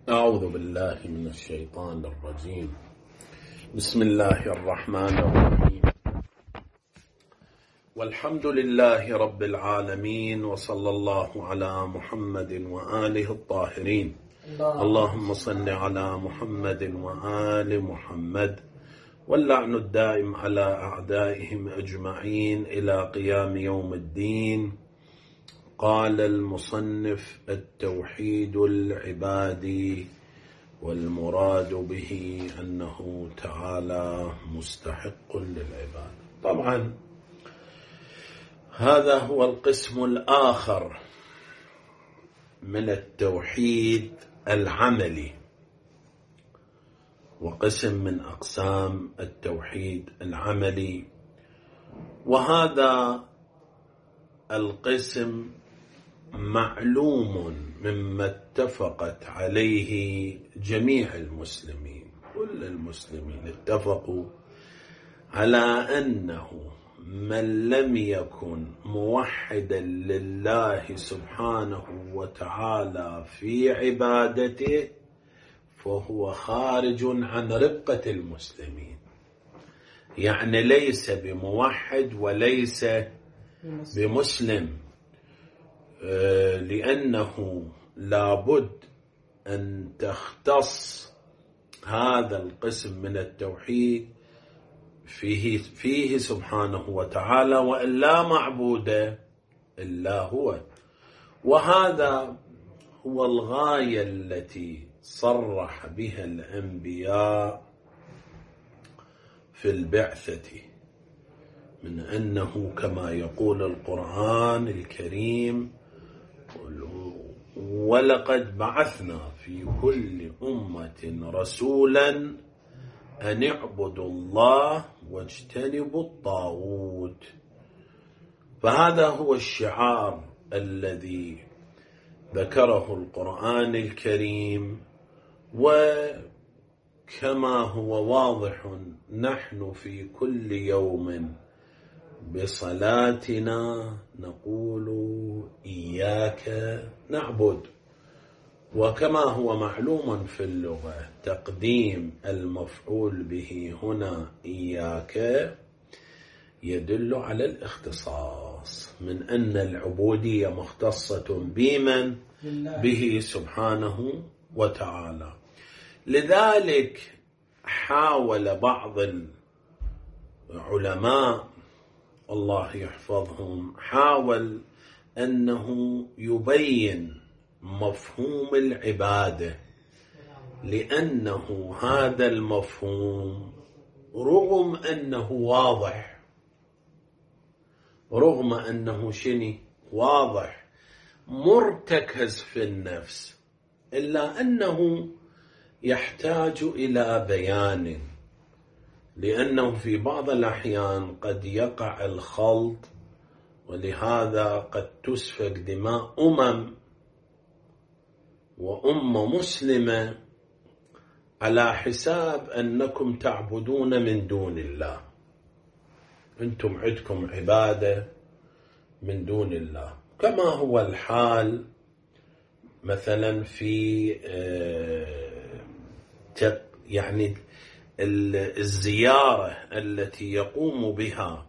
أعوذ بالله من الشيطان الرجيم. بسم الله الرحمن الرحيم، والحمد لله رب العالمين، وصلى الله على محمد وآله الطاهرين. اللهم صل على محمد وآل محمد، واللعن الدائم على أعدائهم أجمعين إلى قيام يوم الدين. قال المصنف: التوحيد العبادي، والمراد به أنه تعالى مستحق للعبادة. طبعا هذا هو القسم الآخر من التوحيد العملي، وقسم من أقسام التوحيد العملي، وهذا القسم معلوم مما اتفقت عليه جميع المسلمين. كل المسلمين اتفقوا على أنه من لم يكن موحدا لله سبحانه وتعالى في عبادته فهو خارج عن ربقة المسلمين، يعني ليس بموحد وليس بمسلم، لأنه لابد أن تختص هذا القسم من التوحيد فيه سبحانه وتعالى، وأن لا معبود إلا هو. وهذا هو الغاية التي صرح بها الأنبياء في البعثة، من أنه كما يقول القرآن الكريم: ولقد بعثنا في كل أمة رسولا أن اعبدوا الله واجتنبوا الطاغوت. فهذا هو الشعار الذي ذكره القرآن الكريم، وكما هو واضح نحن في كل يوم بصلاتنا نقول إياك نعبد. وكما هو معلوم في اللغة تقديم المفعول به هنا إياك يدل على الاختصاص، من أن العبودية مختصة بمن؟ به سبحانه وتعالى. لذلك حاول بعض العلماء الله يحفظهم، حاول أنه يبين مفهوم العبادة، لأنه هذا المفهوم رغم أنه واضح، رغم أنه واضح مرتكز في النفس، إلا أنه يحتاج إلى بيان، لأنه في بعض الأحيان قد يقع الخلط، ولهذا قد تسفك دماء وأمة مسلمة على حساب أنكم تعبدون من دون الله. أنتم عندكم عبادة من دون الله، كما هو الحال مثلا في يعني الزيارة التي يقوم بها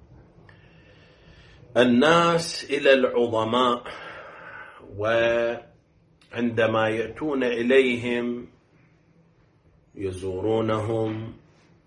الناس إلى العظماء، وعندما يأتون إليهم يزورونهم،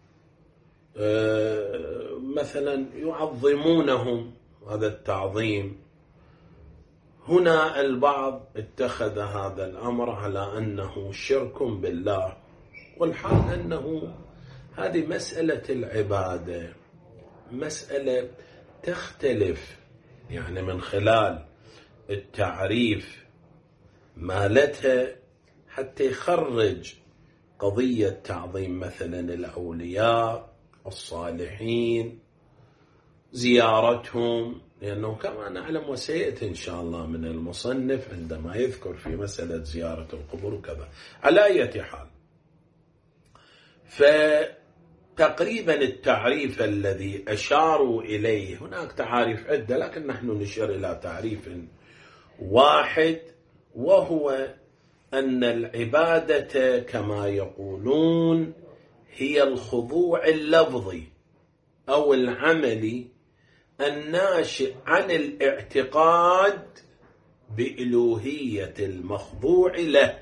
مثلا يعظمونهم، هذا التعظيم. هنا البعض اتخذ هذا الأمر على أنه شرك بالله، والحال أنه هذه مسألة العبادة مسألة تختلف، يعني من خلال التعريف مالتها حتى يخرج قضية تعظيم مثلا الأولياء الصالحين، زيارتهم، لأنه كما نعلم وسيأتي إن شاء الله من المصنف عندما يذكر في مسألة زيارة القبور وكذا. على أي حال، فتقريبا التعريف الذي أشاروا إليه، هناك تعاريف عدة لكن نحن نشير إلى تعريف واحد، وهو أن العبادة كما يقولون هي الخضوع اللفظي أو العملي الناشئ عن الاعتقاد بإلوهية المخضوع له،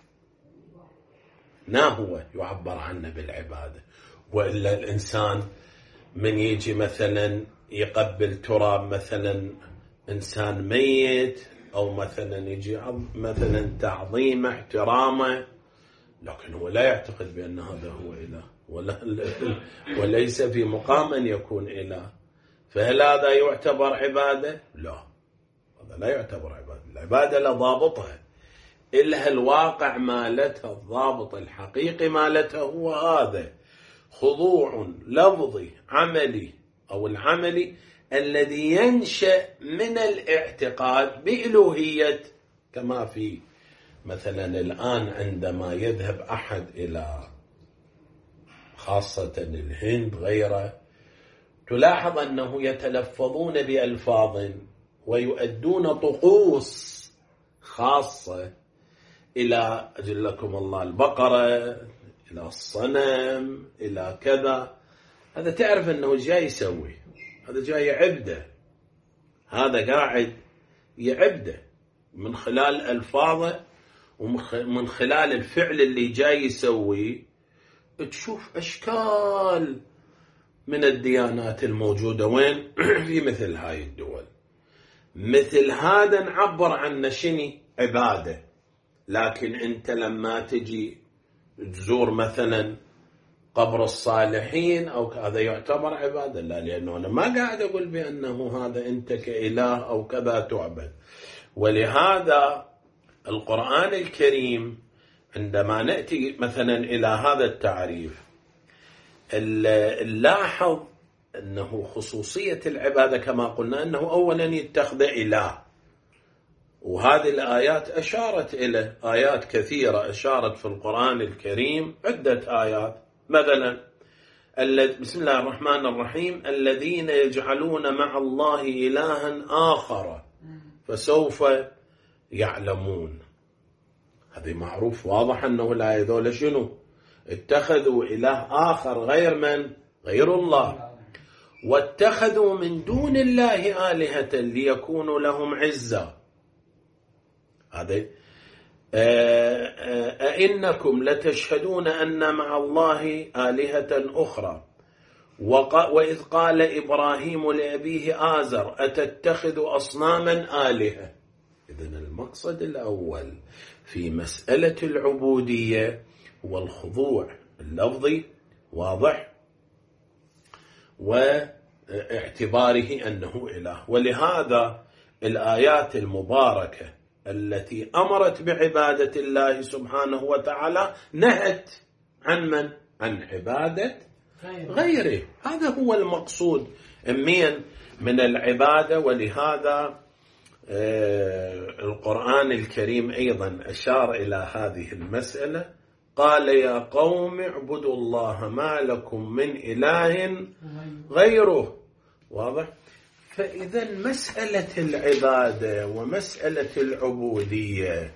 ما هو يعبر عنه بالعبادة. وإلا الإنسان من يجي مثلا يقبل تراب مثلا إنسان ميت، أو مثلا يجي مثلا تعظيمه احترامه، لكن هو لا يعتقد بأن هذا هو إله، وليس في مقام أن يكون إله، فهل هذا يعتبر عبادة؟ لا، هذا لا يعتبر عبادة. العبادة لضابطها، إلها الواقع مالتها، الضابط الحقيقي مالتها هو هذا خضوع لفظي عملي، أو العملي الذي ينشأ من الاعتقاد بإلوهية. كما في مثلا الآن عندما يذهب أحد إلى خاصة الهند غيره، تلاحظ أنه يتلفظون بألفاظ ويؤدون طقوس خاصة إلى أجلكم الله البقرة، إلى الصنم، إلى كذا. هذا تعرف أنه جاي يسوي، هذا جاي يعبده، هذا قاعد يعبده من خلال ألفاظه ومن خلال الفعل اللي جاي يسويه. تشوف أشكال من الديانات الموجودة وين في مثل هاي الدول، مثل هذا نعبر عنه شني عبادة. لكن أنت لما تجي تزور مثلا قبر الصالحين أو هذا يعتبر عبادة؟ لا، لأنه أنا ما قاعد أقول بأنه هذا أنت كإله أو كذا تعبد. ولهذا القرآن الكريم عندما نأتي مثلا إلى هذا التعريف نلاحظ أنه خصوصية العبادة كما قلنا أنه أولا يتخذ إله، وهذه الآيات أشارت إلى آيات كثيرة أشارت في القرآن الكريم، عدة آيات. مثلا بسم الله الرحمن الرحيم: الذين يجعلون مع الله إلها آخر فسوف يعلمون. هذه معروف واضح أنه لا يذول شنو اتخذوا إله آخر غير من؟ غير الله. واتخذوا من دون الله آلهة ليكونوا لهم عزا. هذا أئنكم لتشهدون أن مع الله آلهة أخرى وإذ قال إبراهيم لأبيه آزر أتتخذ أصناما آلهة. إذن المقصد الأول في مسألة العبودية هو الخضوع اللفظي واضح، واعتباره أنه إله. ولهذا الآيات المباركة التي أمرت بعبادة الله سبحانه وتعالى نهت عن من؟ عن عبادة غيره. هذا هو المقصود من العبادة. ولهذا القرآن الكريم أيضا أشار إلى هذه المسألة، قال: يا قوم اعبدوا الله ما لكم من إله غيره. واضح؟ فإذا مسألة العبادة ومسألة العبودية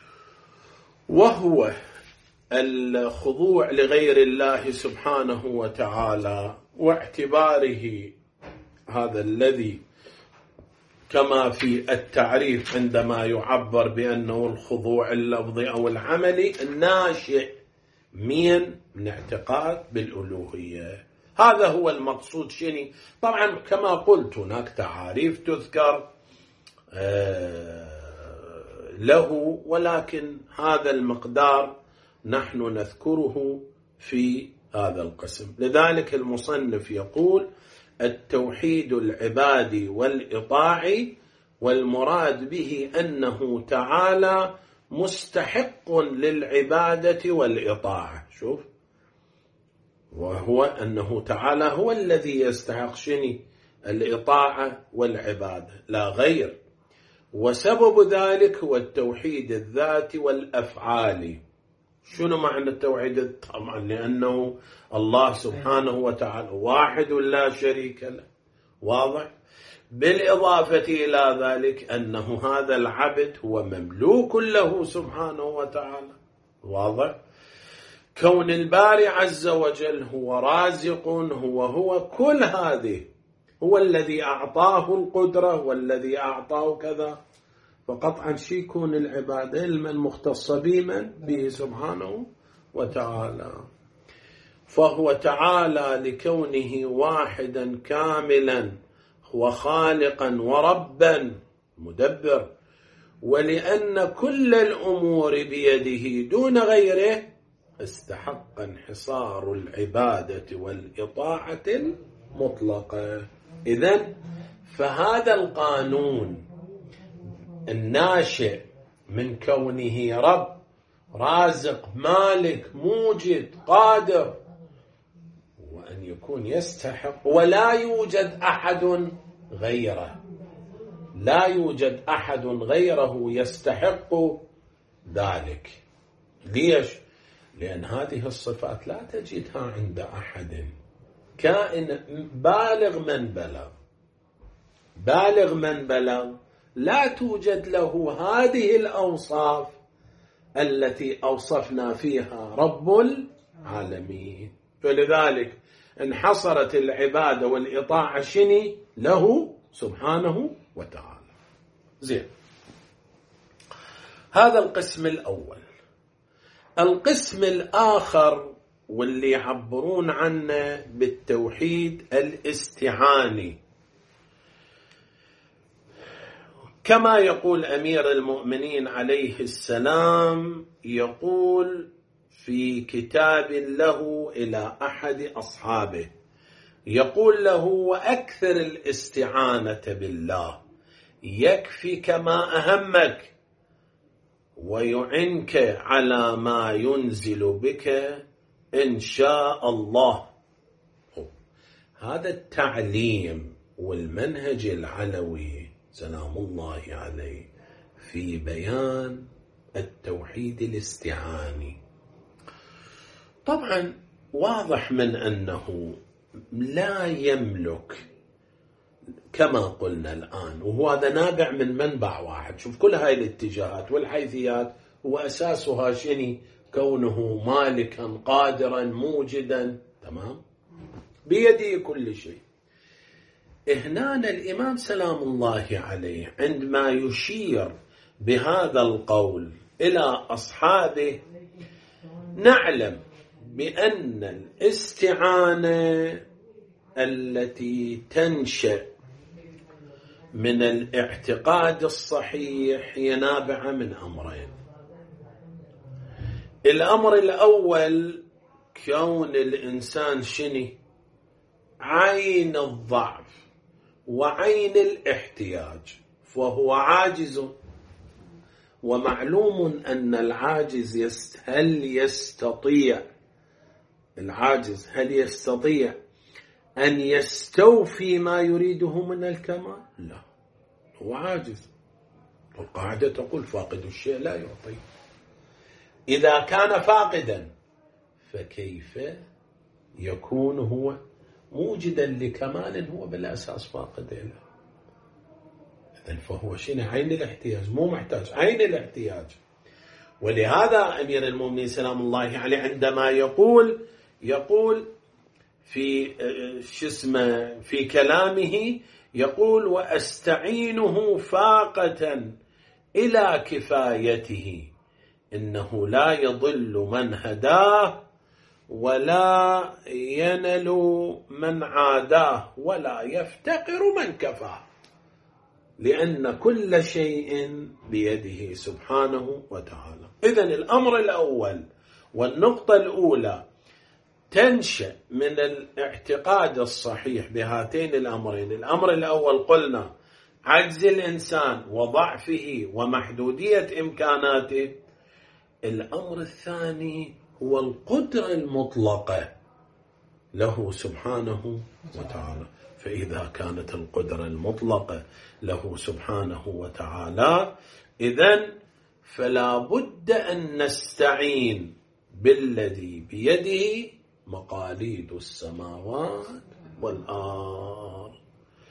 وهو الخضوع لغير الله سبحانه وتعالى واعتباره هذا الذي كما في التعريف عندما يعبر بأنه الخضوع اللفظي أو العملي الناشئ من اعتقاد بالألوهية. هذا هو المقصود شني. طبعا كما قلت هناك تعاريف تذكر له، ولكن هذا المقدار نحن نذكره في هذا القسم. لذلك المصنف يقول: التوحيد العبادي والإطاعي، والمراد به أنه تعالى مستحق للعبادة والإطاعة. شوف، وهو أنه تعالى هو الذي يستحق شني الإطاعة والعبادة لا غير. وسبب ذلك هو التوحيد الذاتي والأفعالي. شنو معنى التوحيد؟ طبعا لأنه الله سبحانه وتعالى واحد لا شريك له. واضح؟ بالإضافة إلى ذلك أنه هذا العبد هو مملوك له سبحانه وتعالى. واضح؟ كون الباري عز وجل هو رازق، هو كل هذه، هو الذي أعطاه القدرة والذي أعطاه كذا، فقطعا شي يكون العبادة المختصة به سبحانه وتعالى. فهو تعالى لكونه واحدا كاملا هو خالقا وربا مدبر، ولأن كل الأمور بيده دون غيره استحق انحصار العبادة والإطاعة المطلقة. إذن فهذا القانون الناشئ من كونه رب رازق مالك موجد قادر، وأن يكون يستحق ولا يوجد أحد غيره، لا يوجد أحد غيره يستحق ذلك. ليش؟ لأن هذه الصفات لا تجدها عند أحد، كائن بالغ من بلغ لا توجد له هذه الأوصاف التي أوصفنا فيها رب العالمين. فلذلك انحصرت العبادة والإطاعة شني له سبحانه وتعالى. زين، هذا القسم الأول. القسم الآخر واللي يعبرون عنه بالتوحيد الاستعاني، كما يقول أمير المؤمنين عليه السلام، يقول في كتاب له إلى أحد أصحابه، يقول له: وأكثر الاستعانة بالله يكفيك ما أهمك ويعنك على ما ينزل بك إن شاء الله. هذا التعليم والمنهج العلوي سلام الله عليه في بيان التوحيد الاستعاني. طبعا واضح من أنه لا يملك كما قلنا الآن، وهو هذا نابع من منبع واحد. شوف كل هاي الاتجاهات والحيثيات هو أساسها شني؟ كونه مالكا قادرا موجدا، تمام، بيده كل شيء. هنا الإمام سلام الله عليه عندما يشير بهذا القول إلى أصحابه نعلم بأن الاستعانة التي تنشأ من الاعتقاد الصحيح هي نابعة من أمرين. الأمر الأول كون الإنسان شني؟ عين الضعف وعين الاحتياج، فهو عاجز، ومعلوم أن العاجز هل يستطيع أن يستوفي ما يريده من الكمال؟ لا، هو عاجز. والقاعدة تقول فاقد الشيء لا يعطي. إذا كان فاقدا فكيف يكون هو موجدا لكمال هو بالأساس فاقد له؟ إذن فهو شنو؟ عين الاحتياج، مو محتاج، عين الاحتياج. ولهذا أمير المؤمنين سلام الله عليه عندما يقول في في كلامه، يقول: وأستعينه فاقة إلى كفايته، إنه لا يضل من هداه ولا ينل من عاداه ولا يفتقر من كفاه، لأن كل شيء بيده سبحانه وتعالى. إذن الأمر الأول والنقطة الأولى تنشأ من الاعتقاد الصحيح بهاتين الأمرين. الأمر الأول قلنا عجز الإنسان وضعفه ومحدودية إمكاناته. الأمر الثاني هو القدرة المطلقة له سبحانه وتعالى. فإذا كانت القدرة المطلقة له سبحانه وتعالى، إذن فلا بد أن نستعين بالذي بيده مقاليد السماوات والأرض.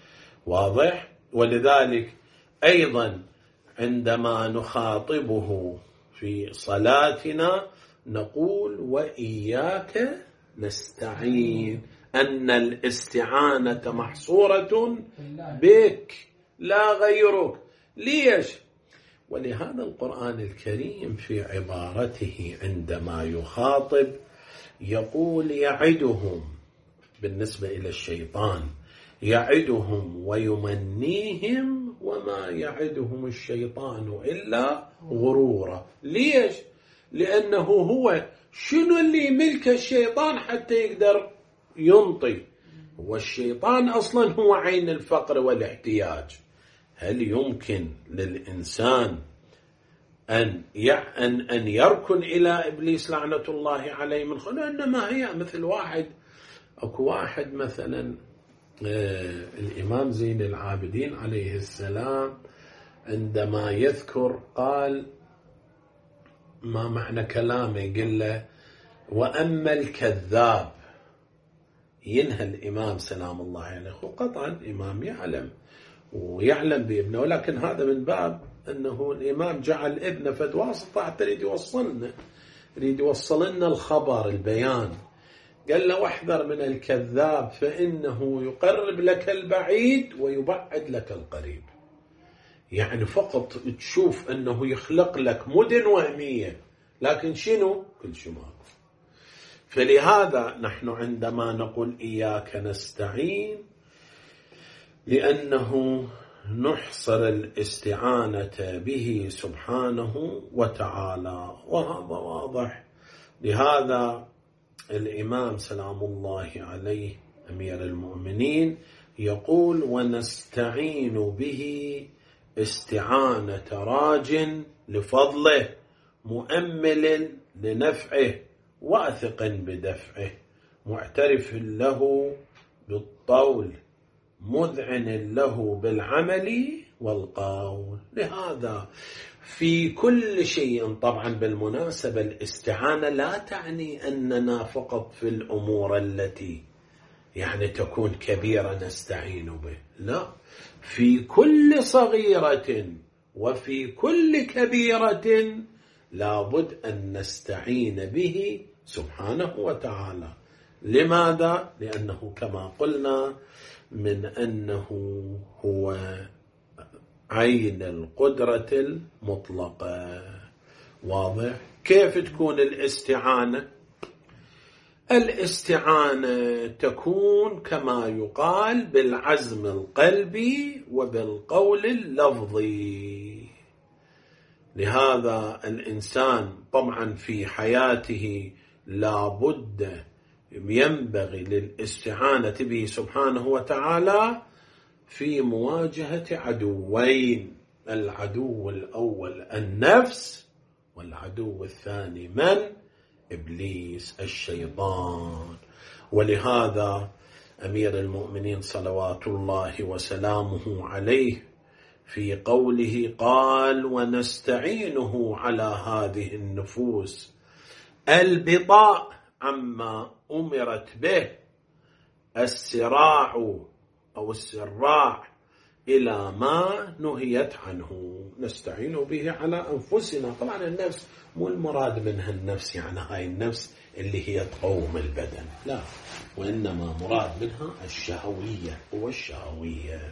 واضح؟ ولذلك أيضا عندما نخاطبه في صلاتنا نقول وإياك نستعين، أن الاستعانة محصورة بك لا غيرك. ليش؟ ولهذا القرآن الكريم في عبارته عندما يخاطب يقول يعدهم، بالنسبة إلى الشيطان يعدهم ويمنيهم وما يعدهم الشيطان إلا غرورا. ليش؟ لأنه هو شنو اللي ملك الشيطان حتى يقدر ينطي؟ هو الشيطان أصلا هو عين الفقر والاحتياج. هل يمكن للإنسان أن يركن إلى إبليس لعنة الله عليه من خلال؟ إنما هي مثل أكو واحد مثلا الإمام زين العابدين عليه السلام عندما يذكر قال ما معنى كلامه، قل له وأما الكذاب، ينهى الإمام سلام الله عليه. قطعا الإمام يعلم ويعلم بابنه، ولكن هذا من باب أنه الإمام جعل ابنه فد واسطة حتى يريد يوصل لنا الخبر البيان. قال له واحذر من الكذاب فإنه يقرب لك البعيد ويبعد لك القريب. يعني فقط تشوف أنه يخلق لك مدن وهمية، لكن شنو؟ كل شيء ماكو. فلهذا نحن عندما نقول إياك نستعين لأنه نحصر الاستعانة به سبحانه وتعالى، وهذا واضح. لهذا الإمام سلام الله عليه أمير المؤمنين يقول ونستعين به استعانة راج لفضله مؤمل لنفعه واثق بدفعه معترف له بالطول مذعن له بالعمل والقول. لهذا في كل شيء، طبعا بالمناسبة الاستعانة لا تعني أننا فقط في الأمور التي يعني تكون كبيرة نستعين به، لا، في كل صغيرة وفي كل كبيرة لابد أن نستعين به سبحانه وتعالى. لماذا؟ لأنه كما قلنا من أنه هو عين القدرة المطلقة. واضح؟ كيف تكون الاستعانة؟ الاستعانة تكون كما يقال بالعزم القلبي وبالقول اللفظي. لهذا الإنسان طبعا في حياته لابد ينبغي للاستعانة به سبحانه وتعالى في مواجهة عدوين: العدو الأول النفس، والعدو الثاني من؟ إبليس الشيطان. ولهذا أمير المؤمنين صلوات الله وسلامه عليه في قوله قال ونستعينه على هذه النفوس البطاء عما أمرت به، السراع أو السراع إلى ما نهيت عنه. نستعين به على أنفسنا. طبعا النفس مو المراد منها النفس يعني هاي النفس اللي هي تقوم البدن، لا، وإنما مراد منها الشهوية والشهوية،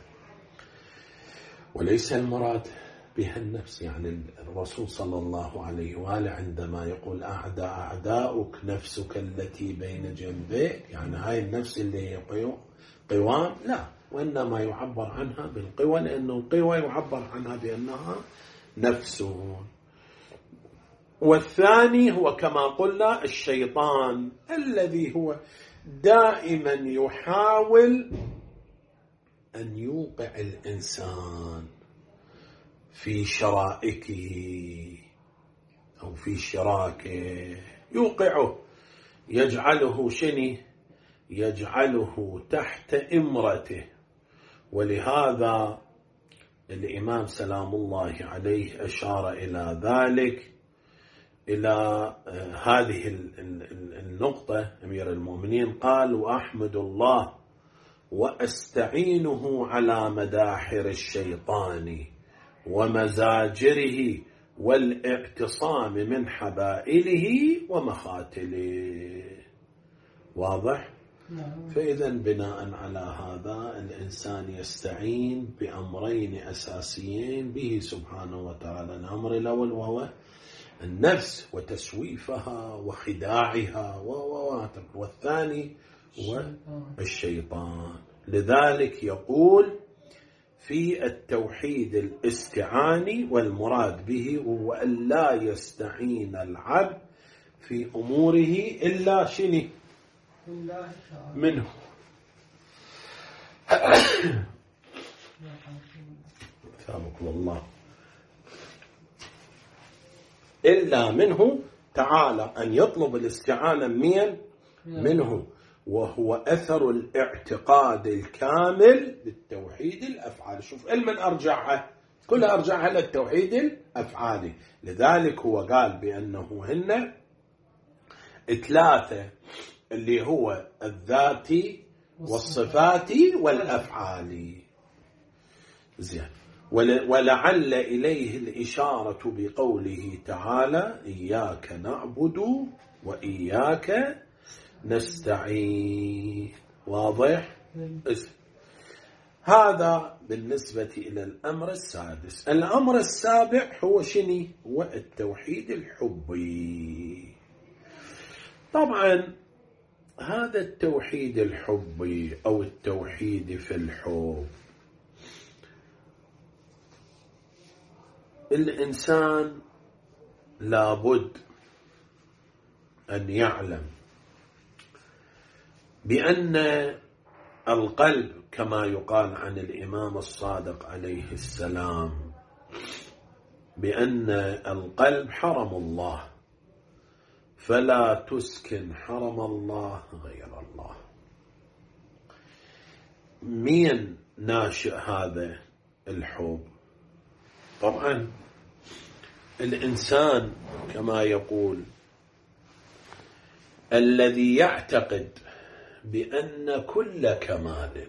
وليس المراد بها النفس. يعني الرسول صلى الله عليه وآله عندما يقول أعداؤك نفسك التي بين جنبيك، يعني هاي النفس اللي هي قوام، لا، وإنما يعبر عنها بالقوى، لأنه القوى يعبر عنها بأنها نفس. والثاني هو كما قلنا الشيطان الذي هو دائما يحاول أن يوقع الإنسان في شرائكه أو في شراكه، يوقعه، يجعله شني؟ يجعله تحت إمرته. ولهذا الإمام سلام الله عليه أشار إلى ذلك، إلى هذه النقطة. أمير المؤمنين قال وأحمد الله وأستعينه على مداحر الشيطان ومزاجره والاعتصام من حبائله ومخاتله. واضح؟ فإذا بناء على هذا الإنسان يستعين بأمرين أساسيين به سبحانه وتعالى. الأمر الأول وهو النفس وتسويفها وخداعها، والثاني هو الشيطان. لذلك يقول في التوحيد الاستعاني، والمراد به هو أن لا يستعين العبد في أموره إلا شنو منه. ثابكم الله. إلا منه تعالى، أن يطلب الاستعانة منه، وهو أثر الاعتقاد الكامل بالتوحيد الأفعالي. شوف علم أرجعها كلها أرجعها للتوحيد الأفعالي. لذلك هو قال بأنه هن ثلاثة، اللي هو الذاتي والصفاتي والأفعالي. زين. ولعل إليه الإشارة بقوله تعالى إياك نعبد وإياك نستعين. واضح؟ هذا بالنسبة إلى الأمر السادس. الأمر السابع هو شنو؟ هو التوحيد الحبي. طبعا هذا التوحيد الحبي أو التوحيد في الحب، الإنسان لابد أن يعلم بأن القلب كما يقال عن الإمام الصادق عليه السلام بأن القلب حرم الله، فلا تسكن حرم الله غير الله. مين ناشئ هذا الحب؟ طبعا الإنسان كما يقول الذي يعتقد بأن كل كمال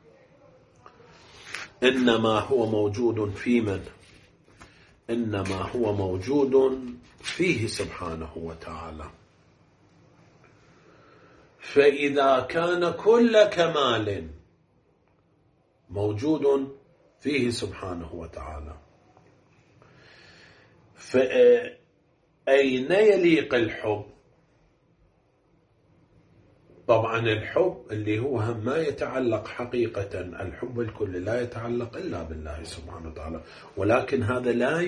إنما هو موجود في من؟ إنما هو موجود فيه سبحانه وتعالى. فإذا كان كل كمال موجود فيه سبحانه وتعالى، فأين يليق الحب؟ طبعا الحب اللي هو ما يتعلق حقيقة، الحب الكل لا يتعلق إلا بالله سبحانه وتعالى، ولكن هذا لا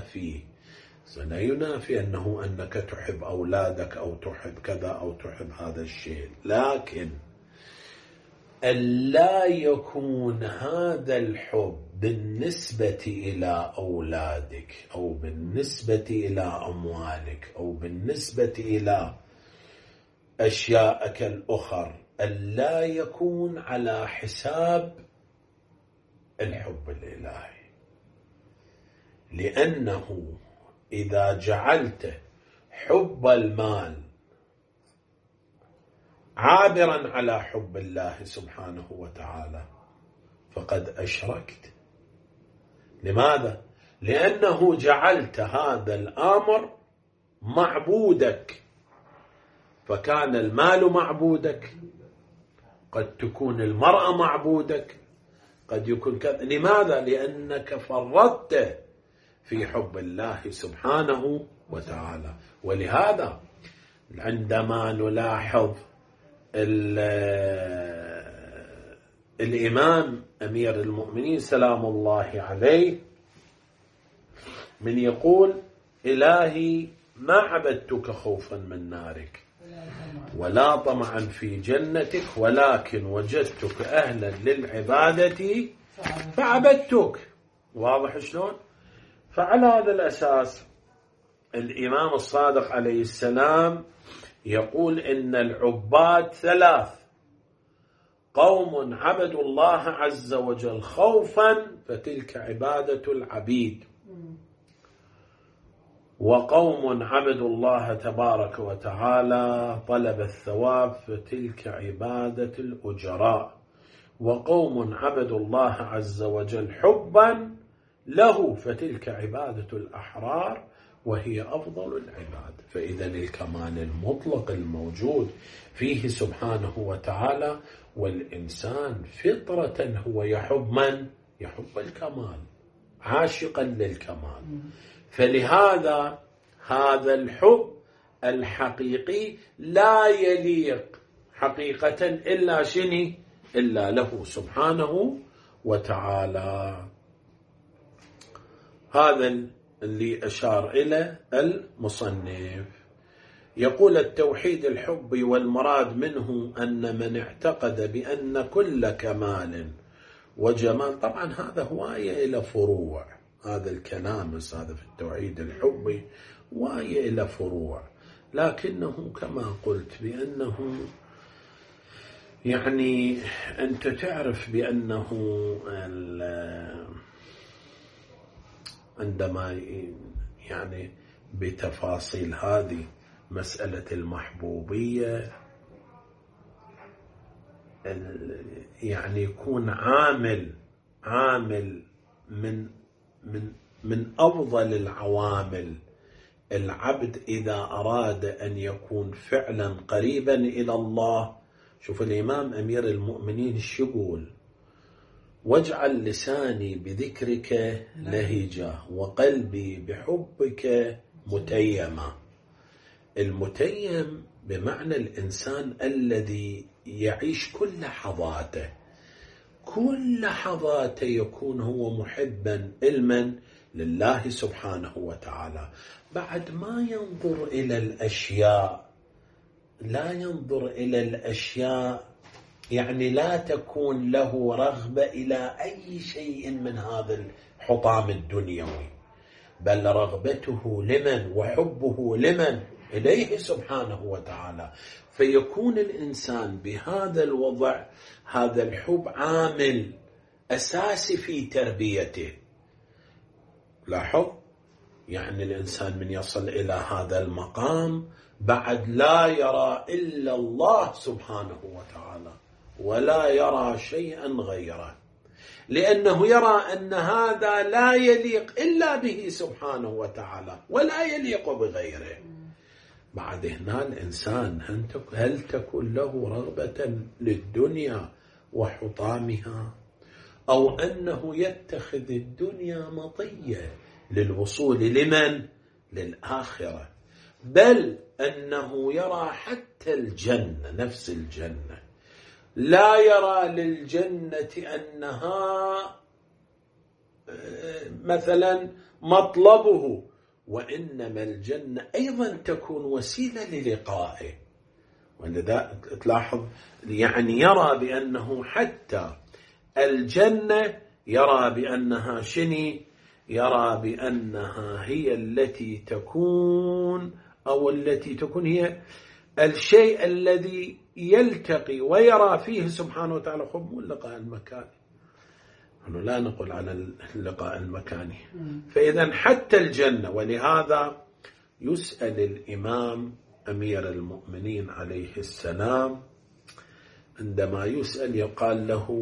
ينافي أنك تحب أولادك أو تحب كذا أو تحب هذا الشيء، لكن ألا يكون هذا الحب بالنسبة إلى أولادك أو بالنسبة إلى أموالك أو بالنسبة إلى أشياءك الأخر، ألا يكون على حساب الحب الإلهي. لأنه إذا جعلت حب المال عابرا على حب الله سبحانه وتعالى فقد أشركت. لماذا؟ لأنه جعلت هذا الأمر معبودك، فكان المال معبودك، قد تكون المرأة معبودك، قد يكون كذا. لماذا؟ لأنك فرطت في حب الله سبحانه وتعالى. ولهذا عندما نلاحظ الإمام أمير المؤمنين سلام الله عليه من يقول إلهي ما عبدتك خوفا من نارك ولا طمعا في جنتك ولكن وجدتك أهلا للعبادة فعبدتك. واضح شلون؟ فعلى هذا الأساس الإمام الصادق عليه السلام يقول إن العباد ثلاث: قوم عبدوا الله عز وجل خوفا فتلك عبادة العبيد، وقوم عبدوا الله تبارك وتعالى طلب الثواب فتلك عبادة الأجراء، وقوم عبدوا الله عز وجل حبا له فتلك عبادة الأحرار وهي أفضل العباد. فإذا الكمال المطلق الموجود فيه سبحانه وتعالى، والإنسان فطرة هو يحب من؟ يحب الكمال، عاشقا للكمال. فلهذا هذا الحب الحقيقي لا يليق حقيقة إلا شنو؟ إلا له سبحانه وتعالى. هذا اللي أشار إلى المصنف. يقول التوحيد الحب والمراد منه أن من اعتقد بأن كل كمال وجمال، طبعا هذا هواية إلى فروع، هذا الكلام هذا في التوحيد الحبي هواية إلى فروع، لكنه كما قلت بأنه يعني أنت تعرف بأنه عندما يعني بتفاصيل هذه مسألة المحبوبية يعني يكون عامل من أفضل العوامل. العبد إذا أراد أن يكون فعلا قريبا إلى الله، شوف الإمام أمير المؤمنين شو يقول؟ واجعل لساني بذكرك لهجا وقلبي بحبك متيما. المتيم بمعنى الإنسان الذي يعيش كل لحظاته يكون هو محبا علما لله سبحانه وتعالى، بعد ما ينظر إلى الأشياء، لا ينظر إلى الأشياء، يعني لا تكون له رغبة إلى أي شيء من هذا الحطام الدنيوي، بل رغبته لمن وحبه لمن؟ إليه سبحانه وتعالى. فيكون الإنسان بهذا الوضع، هذا الحب عامل أساسي في تربيته. لاحظ يعني الإنسان من يصل إلى هذا المقام بعد لا يرى إلا الله سبحانه وتعالى ولا يرى شيئا غيره، لأنه يرى أن هذا لا يليق إلا به سبحانه وتعالى ولا يليق بغيره. بعد هنا الإنسان هل تكون له رغبة للدنيا وحطامها، أو أنه يتخذ الدنيا مطية للوصول لمن؟ للآخرة، بل أنه يرى حتى الجنة، نفس الجنة، لا يرى للجنة أنها مثلا مطلبه، وإنما الجنة أيضا تكون وسيلة للقائه. ولذا تلاحظ يعني يرى بأنه حتى الجنة يرى بأنها شني؟ يرى بأنها هي التي تكون، أو التي تكون هي الشيء الذي يلتقي ويرى فيه سبحانه وتعالى حب اللقاء المكاني. نحن لا نقول على اللقاء المكاني. فإذا حتى الجنة. ولهذا يسأل الإمام أمير المؤمنين عليه السلام، عندما يسأل يقال له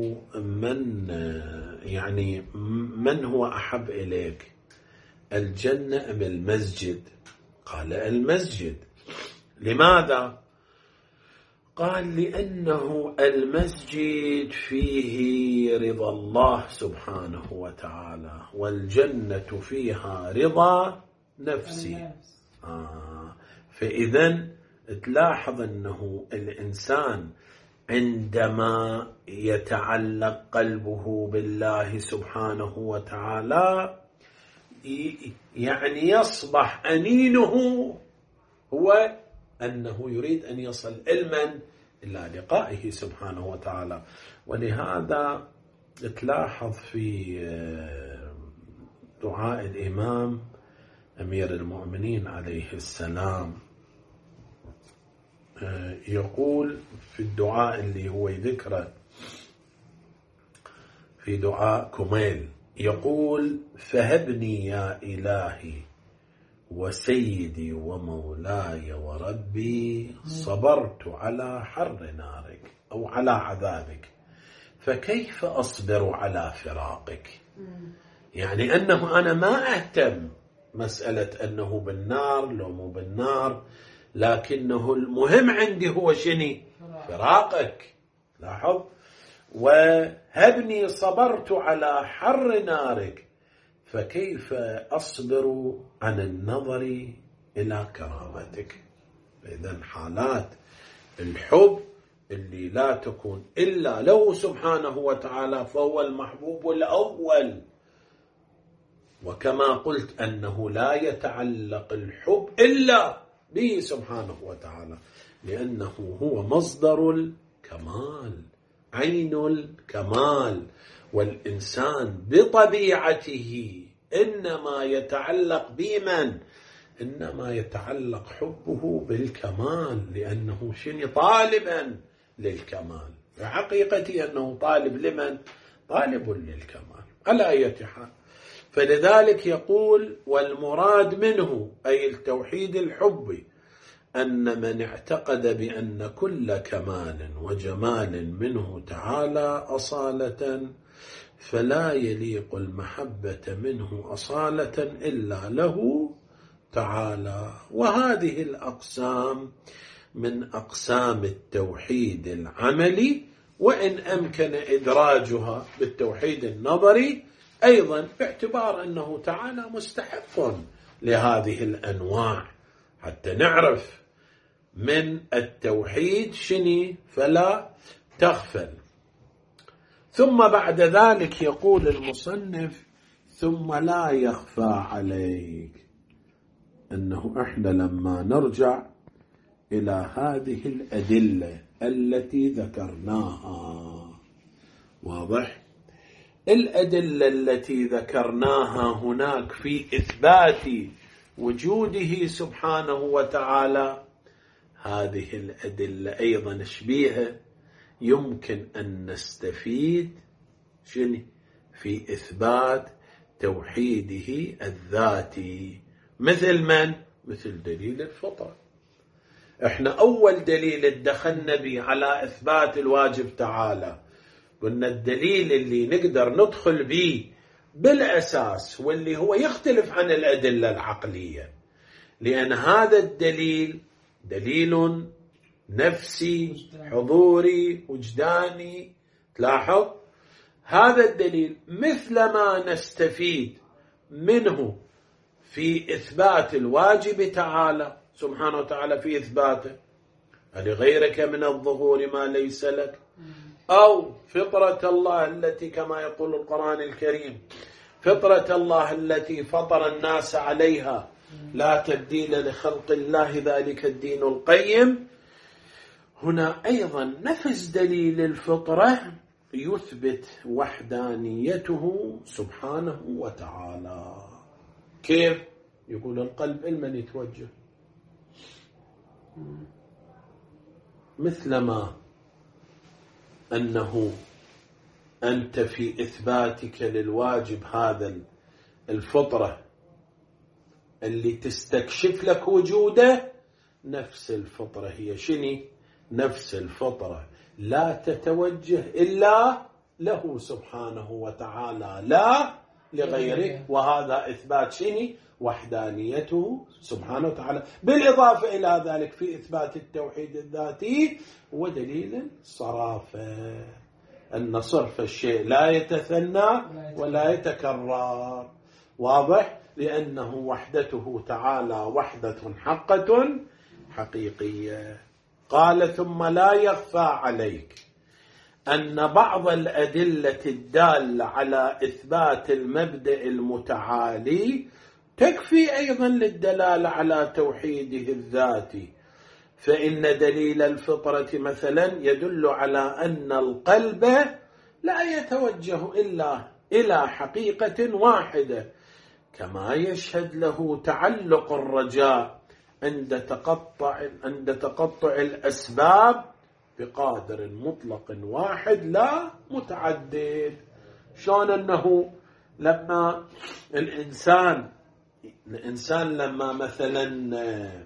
من هو أحب إليك، الجنة أم المسجد؟ قال المسجد. لماذا؟ قال لأنه المسجد فيه رضا الله سبحانه وتعالى، والجنة فيها رضا نفسي. فإذا تلاحظ أنه الإنسان عندما يتعلق قلبه بالله سبحانه وتعالى يعني يصبح أنينه هو أنه يريد أن يصل علما إلى لقائه سبحانه وتعالى. ولهذا تلاحظ في دعاء الإمام أمير المؤمنين عليه السلام يقول في الدعاء اللي هو يذكره في دعاء كميل، يقول فهبني يا إلهي وسيدي ومولاي وربي صبرت على حر نارك أو على عذابك، فكيف أصبر على فراقك؟ يعني أنه أنا ما أهتم مسألة أنه بالنار لو مو بالنار، لكنه المهم عندي هو شني؟ فراقك. لاحظ، وهبني صبرت على حر نارك، فكيف أصبر عن النظر إلى كرامتك؟ إذن حالات الحب اللي لا تكون إلا له سبحانه وتعالى فهو المحبوب الأول. وكما قلت أنه لا يتعلق الحب إلا به سبحانه وتعالى، لأنه هو مصدر الكمال، عين الكمال. والإنسان بطبيعته إنما يتعلق بمن؟ إنما يتعلق حبه بالكمال، لأنه شنو؟ طالبا للكمال. فحقيقة أنه طالب لمن؟ طالب للكمال على أي حال. فلذلك يقول: والمراد منه أي التوحيد الحبي أن من اعتقد بأن كل كمال وجمال منه تعالى أصالة، فلا يليق المحبة منه أصالة إلا له تعالى. وهذه الأقسام من أقسام التوحيد العملي، وإن أمكن إدراجها بالتوحيد النظري أيضا، باعتبار أنه تعالى مستحق لهذه الأنواع، حتى نعرف من التوحيد شني فلا تغفل. ثم بعد ذلك يقول المصنف: ثم لا يخفى عليك أنه إحنا لما نرجع إلى هذه الأدلة التي ذكرناها، واضح؟ الأدلة التي ذكرناها هناك في إثبات وجوده سبحانه وتعالى، هذه الأدلة أيضا شبيهة يمكن أن نستفيد شنو في إثبات توحيده الذاتي. مثل من؟ مثل دليل الفطرة. احنا أول دليل ادخلنا به على إثبات الواجب تعالى، قلنا الدليل اللي نقدر ندخل به بالأساس واللي هو يختلف عن الأدلة العقلية، لأن هذا الدليل دليل نفسي حضوري وجداني. تلاحظ هذا الدليل مثل ما نستفيد منه في إثبات الواجب تعالى سبحانه وتعالى في إثباته: لغيرك من الظهور ما ليس لك، أو فطرة الله التي كما يقول القرآن الكريم: فطرة الله التي فطر الناس عليها لا تبديل لخلق الله ذلك الدين القيم. هنا أيضا نفس دليل الفطرة يثبت وحدانيته سبحانه وتعالى. كيف؟ يقول القلب لمن يتوجه، مثلما أنه أنت في إثباتك للواجب هذا الفطرة اللي تستكشف لك وجوده، نفس الفطرة هي شني؟ نفس الفطرة لا تتوجه إلا له سبحانه وتعالى لا لغيره. وهذا إثبات شني؟ وحدانيته سبحانه وتعالى، بالإضافة إلى ذلك في إثبات التوحيد الذاتي ودليل الصرافة، أن صرف الشيء لا يتثنى ولا يتكرر. واضح؟ لأنه وحدته تعالى وحدة حقة حقيقية. قال: ثم لا يخفى عليك أن بعض الأدلة الدالة على إثبات المبدأ المتعالي تكفي أيضا للدلالة على توحيده الذاتي. فإن دليل الفطرة مثلا يدل على أن القلب لا يتوجه إلا إلى حقيقة واحدة، كما يشهد له تعلق الرجاء عند تقطع الأسباب بقادر مطلق واحد لا متعدد. شلون أنه لما الإنسان لما مثلا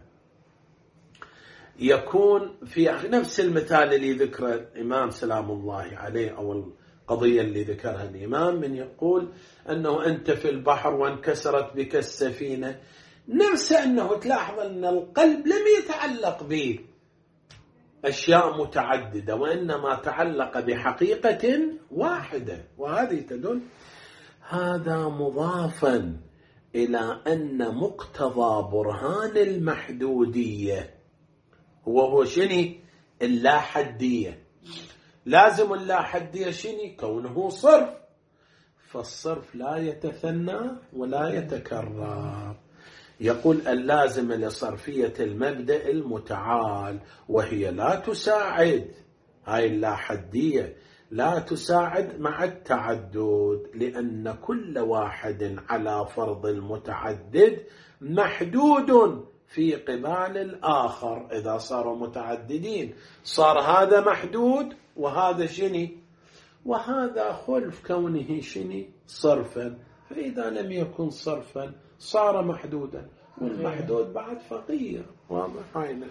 يكون في نفس المثال اللي ذكره الإمام سلام الله عليه أو قضية اللي ذكرها الإمام من يقول أنه أنت في البحر وانكسرت بك السفينة، نفس أنه تلاحظ أن القلب لم يتعلق به أشياء متعددة، وإنما تعلق بحقيقة واحدة، وهذه تدل هذا مضافا إلى أن مقتضى برهان المحدودية هو شنو؟ اللا حدية. لازم اللا حدية شنو؟ كونه صرف، فالصرف لا يتثنى ولا يتكرر. يقول اللازم لصرفية المبدأ المتعال، وهي لا تساعد، هاي اللا حدية لا تساعد مع التعدد، لأن كل واحد على فرض المتعدد محدود في قبال الآخر. إذا صاروا متعددين صار هذا محدود وهذا شني، وهذا خلف كونه شني صرفا، فإذا لم يكن صرفا صار محدودا، والمحدود بعد فقير. واضح هاينا.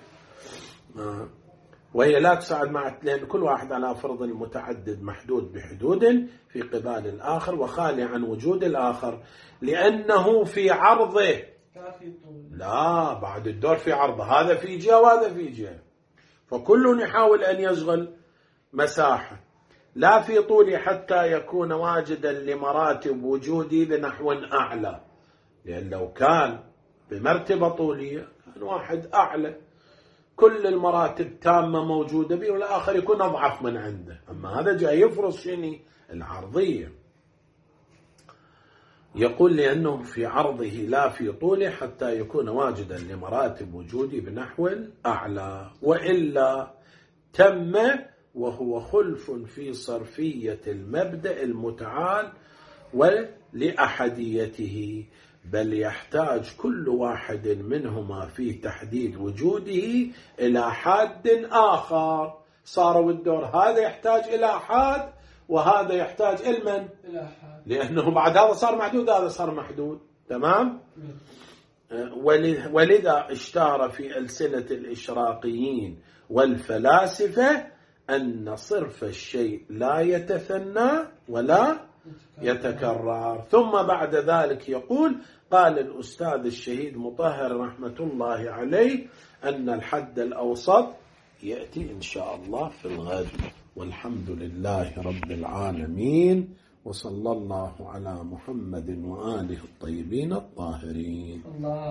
وهي لا تساعد مع، لأن كل واحد على فرض المتعدد محدود بحدود في قبال الآخر وخالي عن وجود الآخر، لأنه في عرضه لا بعد الدور في عرضه، هذا في جهة وهذا في جهة، فكل يحاول أن يشغل مساحة، لا في طول حتى يكون واجدا لمراتب وجودي بنحو أعلى، لأن لو كان بمرتبة طولية كان واحد أعلى كل المراتب تامة موجودة به، والآخر يكون أضعف من عنده، أما هذا جاي يفرض شنو؟ العرضية. يقول لأنه في عرضه لا في طوله حتى يكون واجدا لمراتب وجودي بنحو أعلى، وإلا تم وهو خلف في صرفية المبدأ المتعال ولأحديته، بل يحتاج كل واحد منهما في تحديد وجوده إلى حاد آخر. صاروا الدور هذا يحتاج إلى حاد وهذا يحتاج إلى من؟ لأنه بعد هذا صار محدود، هذا صار محدود. تمام؟ ولذا اشتهر في ألسنة الإشراقيين والفلاسفة أن صرف الشيء لا يتثنى ولا يتكرر. ثم بعد ذلك يقول: قال الأستاذ الشهيد مطهر رحمة الله عليه أن الحد الأوسط يأتي إن شاء الله في الغد، والحمد لله رب العالمين، وصلى الله على محمد وآله الطيبين الطاهرين.